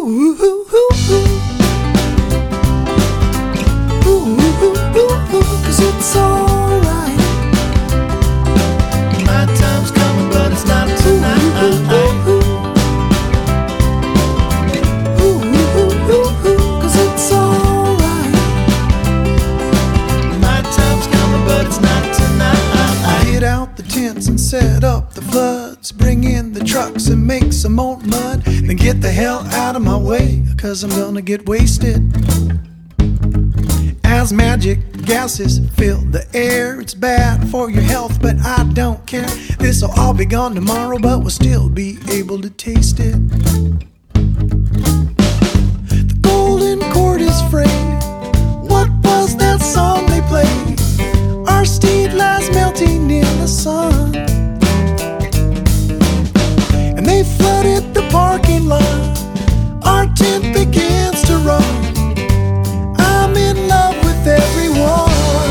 Ooh, ooh, ooh, ooh. Ooh, ooh, ooh, ooh, 'cause it's alright. My time's coming, but it's not tonight. Ooh, ooh, ooh, ooh, 'cause it's alright. My time's coming, but it's not tonight. Get out the tents and set up the floods. Bring in the trucks and make some more mud. Then get the hell out of my way, 'cause I'm gonna get wasted. As magic gases fill the air, it's bad for your health, but I don't care. This'll all be gone tomorrow, but we'll still be able to taste it. The golden cord is frayed. What was that song they played? Our steed lies melting in the sun, and they flooded the parking lot. Our tent begins to run. I'm in love with everyone.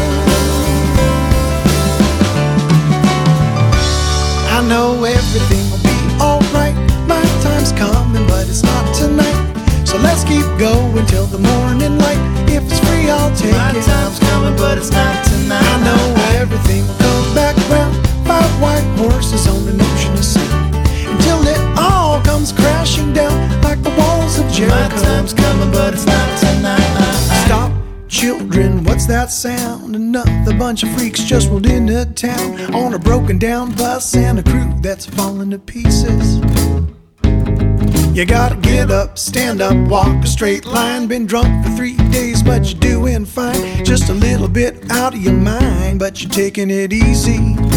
I know everything will be alright. My time's coming, but it's not tonight. So let's keep going till the morning light. If it's free, I'll take My it. time's coming, but it's not tonight. I know everything will come back round. 5 white horses on an ocean of sand, until it all comes crashing down like the walls of My Jericho. time's coming, but it's not tonight. Stop, children, what's that sound? Another bunch of freaks just rolled into town on a broken down bus and a crew that's falling to pieces. You gotta get up, stand up, walk a straight line. Been drunk for 3 days, but you're doing fine. Just a little bit out of your mind, but you're taking it easy.